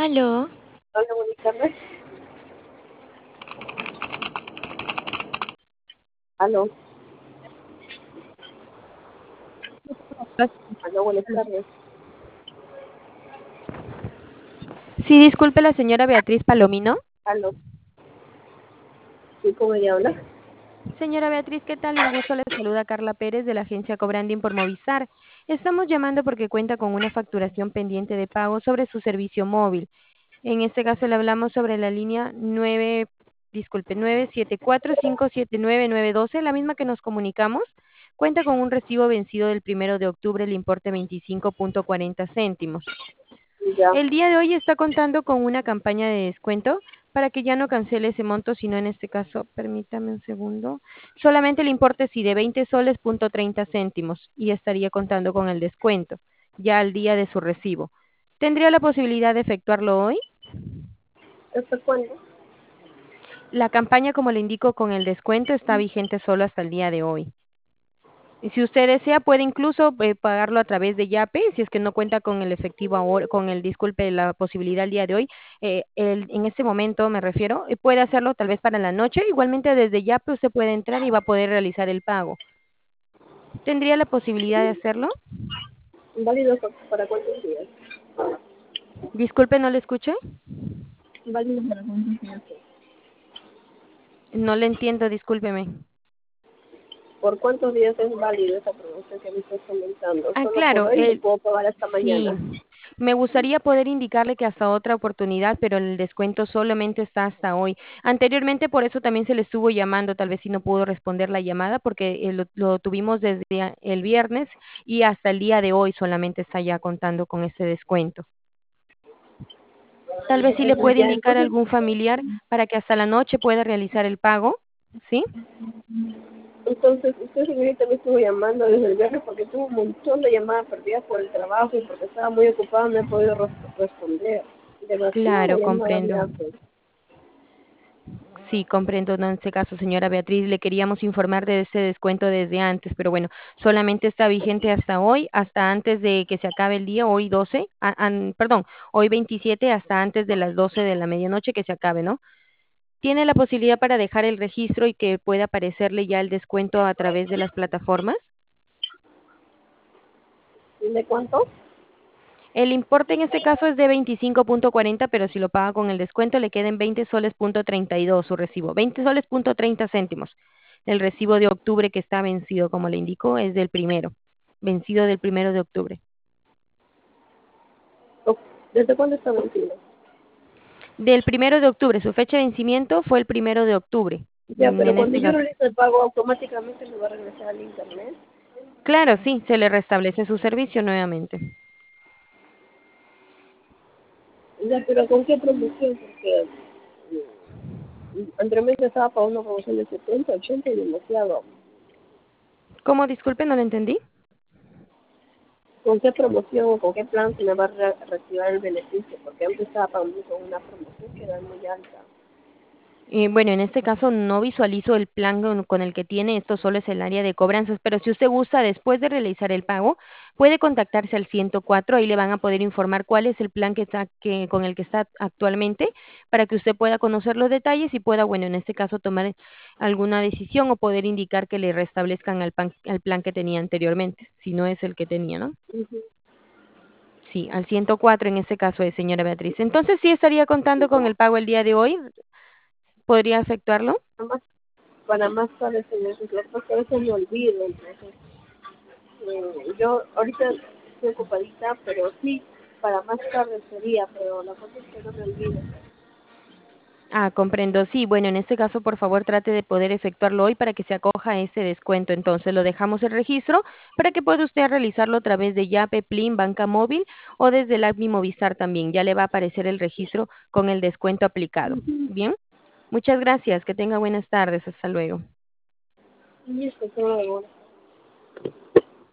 Aló, Hola, buenas tardes. Aló, aló, buenas tardes. sí, disculpe la señora Beatriz Palomino. Aló, ¿sí cómo ella habla? Señora Beatriz, ¿qué tal? Un gusto, le saluda Carla Pérez de la agencia Cobranding por Movistar. Estamos llamando porque cuenta con una facturación pendiente de pago sobre su servicio móvil. En este caso le hablamos sobre la línea 974-579-912, la misma que nos comunicamos. Cuenta con un recibo vencido del 1 de octubre, el importe 25.40 céntimos. Ya, El día de hoy está contando con una campaña de descuento para que ya no cancele ese monto, sino en este caso, permítame un segundo, solamente el importe sí de 20 soles punto 30 céntimos y estaría contando con el descuento ya al día de su recibo. ¿Tendría la posibilidad de efectuarlo hoy? ¿hasta cuándo? La campaña, como le indico, con el descuento está vigente solo hasta el día de hoy. Y si usted desea, puede incluso pagarlo a través de Yape, si es que no cuenta con el efectivo ahora, con el, disculpe, la posibilidad el día de hoy. En este momento me refiero, puede hacerlo tal vez para la noche. Igualmente desde Yape usted puede entrar y va a poder realizar el pago. ¿Tendría la posibilidad de hacerlo? ¿Válido para cuántos días? Disculpe, no le escuché. ¿Válido para cuántos días? No le entiendo, discúlpeme. ¿Por cuántos días es válido esa promoción que me estás comentando? Ah, Solo por claro, hoy lo puedo pagar hasta sí. mañana. Me gustaría poder indicarle que hasta otra oportunidad, pero el descuento solamente está hasta hoy. Anteriormente, por eso también se le estuvo llamando, tal vez si no pudo responder la llamada, porque lo tuvimos desde el viernes y hasta el día de hoy solamente está ya contando con ese descuento. Tal vez sí le puede Ya, indicar a algún familiar para que hasta la noche pueda realizar el pago, ¿sí? entonces usted señorita me estuvo llamando desde el viernes porque tuvo un montón de llamadas perdidas por el trabajo y porque estaba muy ocupada no he podido responder. Demasiada Claro, llamada me comprendo. hace. Sí, comprendo, no, en este caso, señora Beatriz, le queríamos informar de ese descuento desde antes, pero bueno, solamente está vigente hasta hoy, hasta antes de que se acabe el día, hoy 12, perdón, hoy 27, hasta antes de las 12 de la medianoche que se acabe, ¿no? ¿Tiene la posibilidad para dejar el registro y que pueda aparecerle ya el descuento a través de las plataformas? ¿De cuánto? El importe en este caso es de 25.40, pero si lo paga con el descuento le queden 20 soles punto 32 su recibo, 20 soles punto 30 céntimos. El recibo de octubre que está vencido, como le indico, es del primero, vencido del 1 de octubre. ¿Desde cuándo está vencido? Del 1 de octubre, su fecha de vencimiento fue el 1 de octubre. Ya, pero En cuando este yo caso. realizo el pago, automáticamente me va a regresar al internet. Claro, sí, se le restablece su servicio nuevamente. Ya, pero ¿con qué promoción? Porque anteriormente estaba pagando una promoción de 70, 80 y demasiado. ¿Cómo? Disculpe, no lo entendí. ¿Con qué promoción o con qué plan se me va a reactivar el beneficio? Porque antes estaba pagando con una promoción que era muy alta. Bueno, en este caso no visualizo el plan con el que tiene, esto solo es el área de cobranzas, pero si usted gusta, después de realizar el pago, puede contactarse al 104, ahí le van a poder informar cuál es el plan con el que está actualmente, para que usted pueda conocer los detalles y pueda, bueno, en este caso tomar alguna decisión o poder indicar que le restablezcan al plan que tenía anteriormente, si no es el que tenía, ¿no? Ujú. Sí, al 104 en este caso es, señora Beatriz. Entonces sí estaría contando con el pago el día de hoy, ¿podría efectuarlo? Nada más, para más tarde, señor, lo que pasa es que a veces me olvido. Entonces, yo ahorita estoy ocupadita, pero sí, para más tarde sería, pero la cosa es que no me olvido. Ah, comprendo. Sí, bueno, en este caso, por favor, trate de poder efectuarlo hoy para que se acoja a ese descuento. Entonces, lo dejamos el registro para que pueda usted realizarlo a través de Yape, Plin, Banca Móvil o desde el app Mi Movistar también. Ya le va a aparecer el registro con el descuento aplicado. Bien, muchas gracias. Que tenga buenas tardes. Hasta luego. Y esto todo de